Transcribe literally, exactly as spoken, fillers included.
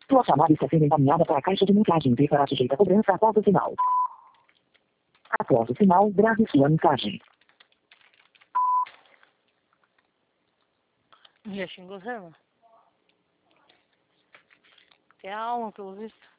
Sua chamada está sendo encaminhada para a caixa de mensagem e será sujeita a cobrança após o sinal. Após o sinal, grave sua mensagem. Já xingou você, mano? Tem alma, pelo visto.